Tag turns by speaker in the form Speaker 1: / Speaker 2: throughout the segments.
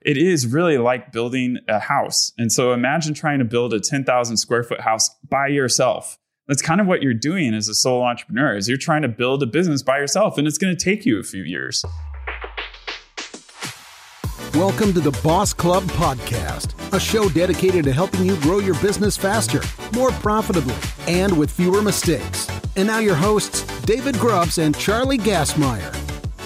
Speaker 1: it is really like building a house. And so imagine trying to build a 10,000 square foot house by yourself. That's kind of what you're doing as a solo entrepreneur, is you're trying to build a business by yourself, and it's going to take you a few years.
Speaker 2: Welcome to the Boss Club Podcast, a show dedicated to helping you grow your business faster, more profitably, and with fewer mistakes. And now your hosts, David Grubbs and Charlie Gassmeyer.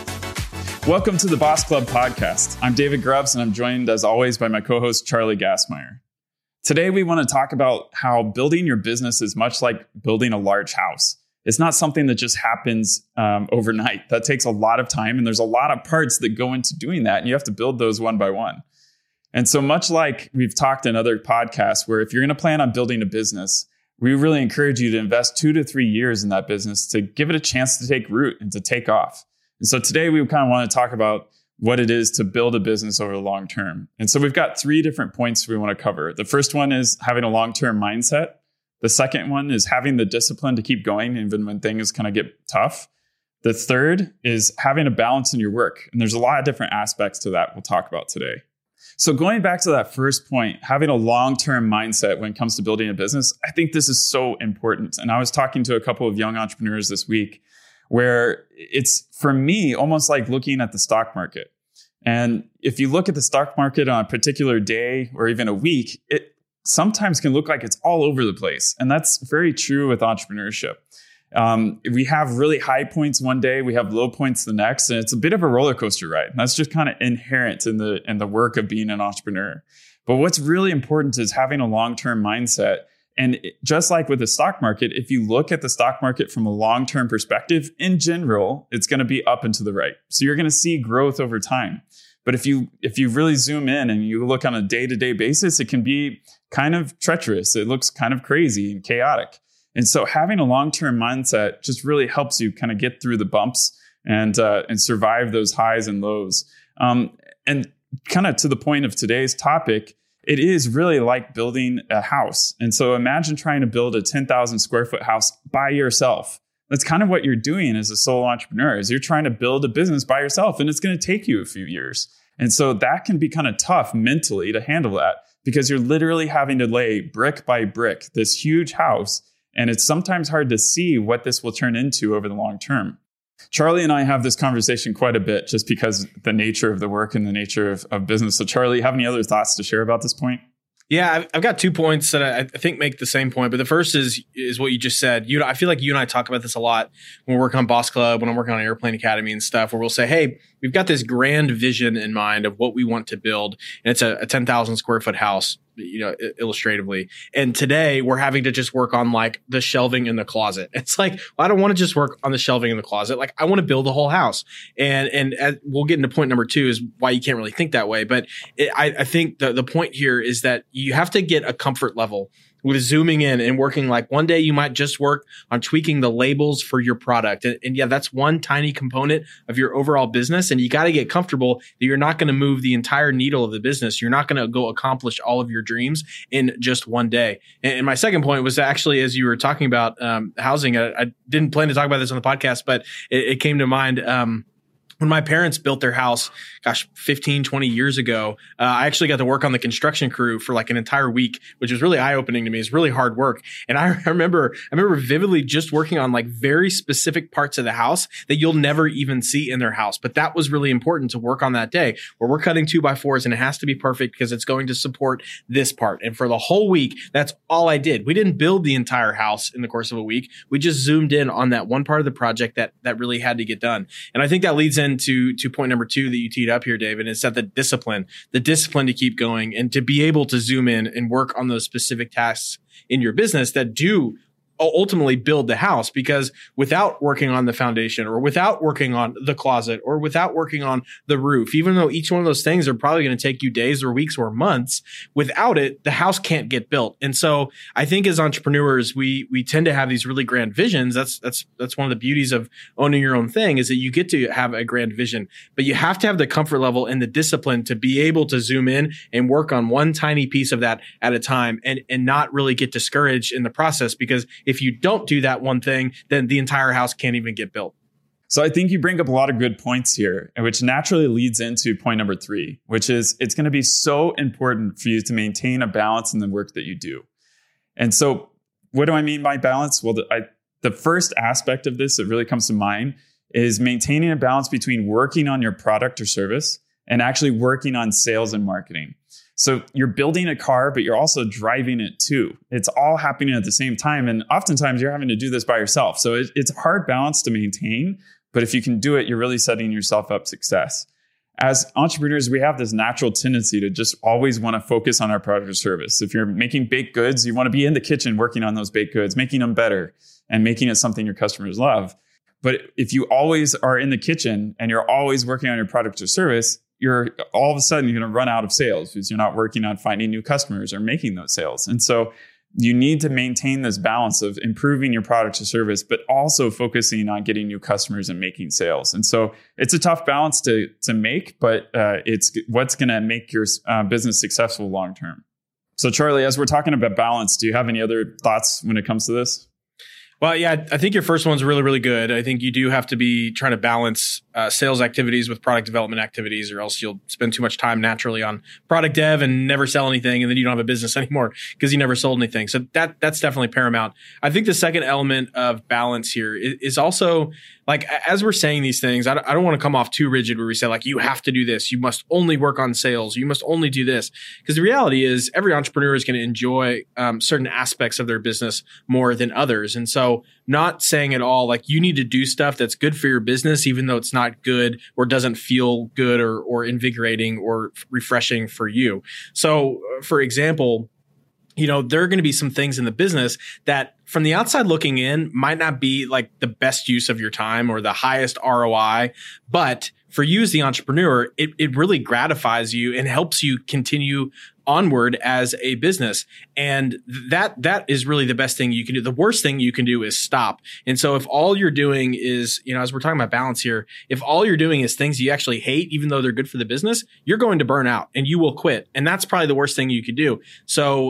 Speaker 1: Welcome to the Boss Club Podcast. I'm David Grubbs, and I'm joined, as always, by my co-host, Charlie Gassmeyer. Today, we want to talk about how building your business is much like building a large house. It's not something that just happens overnight. That takes a lot of time, and there's a lot of parts that go into doing that, and you have to build those one by one. And so much like we've talked in other podcasts, where if you're going to plan on building a business, we really encourage you to invest 2 to 3 years in that business to give it a chance to take root and to take off. And so today we kind of want to talk about what it is to build a business over the long term. And so we've got 3 different points we want to cover. The first one is having a long-term mindset. The second one is having the discipline to keep going even when things kind of get tough. The third is having a balance in your work. And there's a lot of different aspects to that we'll talk about today. So going back to that first point, having a long-term mindset when it comes to building a business, I think this is so important. And I was talking to a couple of young entrepreneurs this week where it's, for me, almost like looking at the stock market. And if you look at the stock market on a particular day or even a week, it sometimes can look like it's all over the place. And that's very true with entrepreneurship. We have really high points one day, we have low points the next, and it's a bit of a roller coaster ride. And that's just kind of inherent in the work of being an entrepreneur. But what's really important is having a long-term mindset. And just like with the stock market, if you look at the stock market from a long-term perspective, in general, it's going to be up and to the right. So you're going to see growth over time. But if you really zoom in and you look on a day-to-day basis, it can be kind of treacherous. It looks kind of crazy and chaotic. And so having a long-term mindset just really helps you kind of get through the bumps and survive those highs and lows. And kind of to the point of today's topic, it is really like building a house. And so imagine trying to build a 10,000 square foot house by yourself. That's kind of what you're doing as a solo entrepreneur, is you're trying to build a business by yourself, and it's going to take you a few years. And so that can be kind of tough mentally to handle that, because you're literally having to lay brick by brick this huge house. And it's sometimes hard to see what this will turn into over the long term. Charlie and I have this conversation quite a bit just because the nature of the work and the nature of business. So Charlie, have any other thoughts to share about this point?
Speaker 3: Yeah, I've got 2 points that I think make the same point. But the first is what you just said. I feel like you and I talk about this a lot when we're working on Boss Club, when I'm working on Airplane Academy and stuff, where we'll say, hey, we've got this grand vision in mind of what we want to build. And it's a 10,000 square foot house, illustratively. And today we're having to just work on like the shelving in the closet. It's like, well, I don't want to just work on the shelving in the closet. Like I want to build the whole house. And we'll get into point number 2 is why you can't really think that way. But I think the point here is that you have to get a comfort level with zooming in and working. Like one day you might just work on tweaking the labels for your product. And yeah, that's one tiny component of your overall business. And you got to get comfortable that you're not going to move the entire needle of the business. You're not going to go accomplish all of your dreams in just one day. And my second point was actually, as you were talking about housing, I didn't plan to talk about this on the podcast, but it came to mind. When my parents built their house, 15, 20 years ago, I actually got to work on the construction crew for like an entire week, which was really eye-opening to me. It's really hard work. And I remember vividly just working on like very specific parts of the house that you'll never even see in their house. But that was really important to work on that day, where we're cutting 2x4s and it has to be perfect because it's going to support this part. And for the whole week, that's all I did. We didn't build the entire house in the course of a week. We just zoomed in on that one part of the project that really had to get done. And I think that leads into point number 2 that you teed up here, David, is that the discipline to keep going and to be able to zoom in and work on those specific tasks in your business that do ultimately build the house. Because without working on the foundation, or without working on the closet, or without working on the roof, even though each one of those things are probably going to take you days or weeks or months, without it, the house can't get built. And so I think as entrepreneurs, we tend to have these really grand visions. That's one of the beauties of owning your own thing, is that you get to have a grand vision, but you have to have the comfort level and the discipline to be able to zoom in and work on one tiny piece of that at a time, and not really get discouraged in the process. Because if you don't do that one thing, then the entire house can't even get built.
Speaker 1: So I think you bring up a lot of good points here, which naturally leads into point number 3, which is it's going to be so important for you to maintain a balance in the work that you do. And so what do I mean by balance? Well, the first aspect of this that really comes to mind is maintaining a balance between working on your product or service and actually working on sales and marketing. So you're building a car, but you're also driving it too. It's all happening at the same time. And oftentimes you're having to do this by yourself. So it's a hard balance to maintain, but if you can do it, you're really setting yourself up for success. As entrepreneurs, we have this natural tendency to just always want to focus on our product or service. If you're making baked goods, you want to be in the kitchen working on those baked goods, making them better and making it something your customers love. But if you always are in the kitchen and you're always working on your product or service, you're all of a sudden you're going to run out of sales because you're not working on finding new customers or making those sales. And so you need to maintain this balance of improving your product or service, but also focusing on getting new customers and making sales. And so it's a tough balance to make, but it's what's going to make your business successful long term. So Charlie, as we're talking about balance, do you have any other thoughts when it comes to this?
Speaker 3: Well, yeah, I think your first one's really, really good. I think you do have to be trying to balance sales activities with product development activities, or else you'll spend too much time naturally on product dev and never sell anything, and then you don't have a business anymore because you never sold anything. So that's definitely paramount. I think the second element of balance here is also, like, as we're saying these things, I don't want to come off too rigid where we say, like, you have to do this. You must only work on sales. You must only do this. Because the reality is every entrepreneur is going to enjoy certain aspects of their business more than others. And so not saying at all, like, you need to do stuff that's good for your business, even though it's not good or doesn't feel good or invigorating or refreshing for you. So, for example, there are going to be some things in the business that from the outside looking in might not be like the best use of your time or the highest ROI, but for you as the entrepreneur, it really gratifies you and helps you continue onward as a business. And that is really the best thing you can do. The worst thing you can do is stop. And so if all you're doing is, as we're talking about balance here, if all you're doing is things you actually hate, even though they're good for the business, you're going to burn out and you will quit. And that's probably the worst thing you could do. So,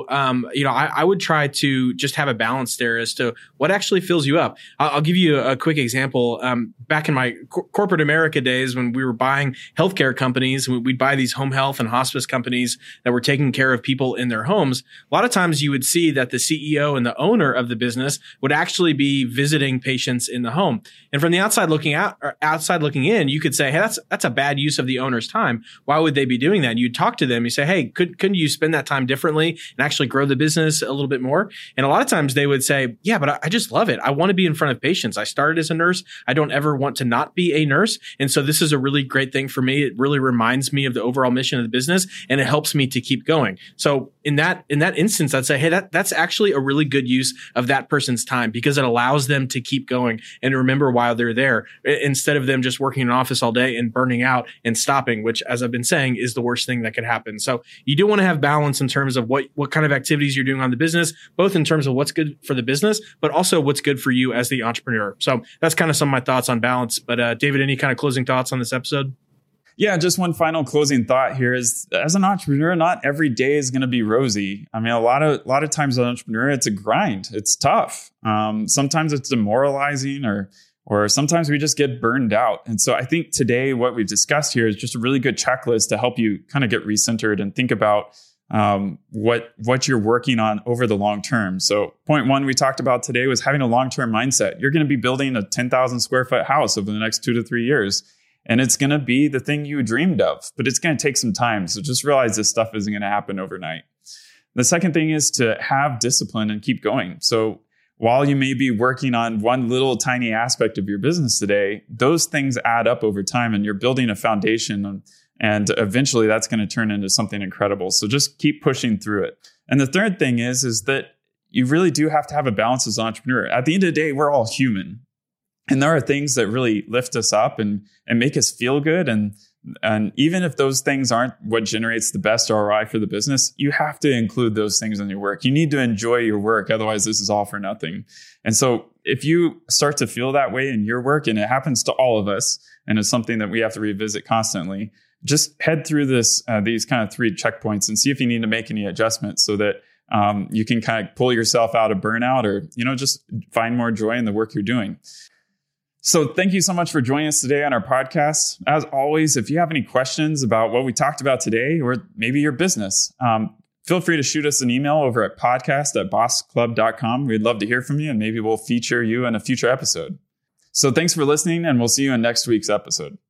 Speaker 3: I would try to just have a balance there as to what actually fills you up. I'll give you a quick example. Back in my corporate America days, when we were buying healthcare companies, we'd buy these home health and hospice companies that were taking care of people in their homes. A lot of times you would see that the CEO and the owner of the business would actually be visiting patients in the home. And from the outside looking out or outside looking in, you could say, hey, that's a bad use of the owner's time. Why would they be doing that? And you'd talk to them. You say, hey, couldn't you spend that time differently and actually grow the business a little bit more? And a lot of times they would say, yeah, but I just love it. I want to be in front of patients. I started as a nurse. I don't ever want to not be a nurse. And so this is a really great thing for me. It really reminds me of the overall mission of the business, and it helps me to keep going. So in that instance, I'd say, hey, that's actually a really good use of that person's time, because it allows them to keep going and remember while they're there, instead of them just working in an office all day and burning out and stopping, which, as I've been saying, is the worst thing that could happen. So you do want to have balance in terms of what kind of activities you're doing on the business, both in terms of what's good for the business, but also what's good for you as the entrepreneur. So that's kind of some of my thoughts on balance. But David, any kind of closing thoughts on this episode?
Speaker 1: Yeah, just one final closing thought here is, as an entrepreneur, not every day is going to be rosy. I mean, a lot of times as an entrepreneur, it's a grind. It's tough. Sometimes it's demoralizing, or sometimes we just get burned out. And so I think today what we've discussed here is just a really good checklist to help you kind of get recentered and think about what you're working on over the long term. So point one we talked about today was having a long-term mindset. You're going to be building a 10,000 square foot house over the next 2 to 3 years. And it's going to be the thing you dreamed of, but it's going to take some time. So just realize this stuff isn't going to happen overnight. The second thing is to have discipline and keep going. So while you may be working on one little tiny aspect of your business today, those things add up over time, and you're building a foundation, and eventually that's going to turn into something incredible. So just keep pushing through it. And the third thing is that you really do have to have a balance as an entrepreneur. At the end of the day, we're all human. And there are things that really lift us up and make us feel good. And even if those things aren't what generates the best ROI for the business, you have to include those things in your work. You need to enjoy your work. Otherwise, this is all for nothing. And so if you start to feel that way in your work, and it happens to all of us, and it's something that we have to revisit constantly, just head through these kind of 3 checkpoints and see if you need to make any adjustments so that you can kind of pull yourself out of burnout, or, just find more joy in the work you're doing. So thank you so much for joining us today on our podcast. As always, if you have any questions about what we talked about today, or maybe your business, feel free to shoot us an email over at podcast@bossclub.com. We'd love to hear from you, and maybe we'll feature you in a future episode. So thanks for listening, and we'll see you in next week's episode.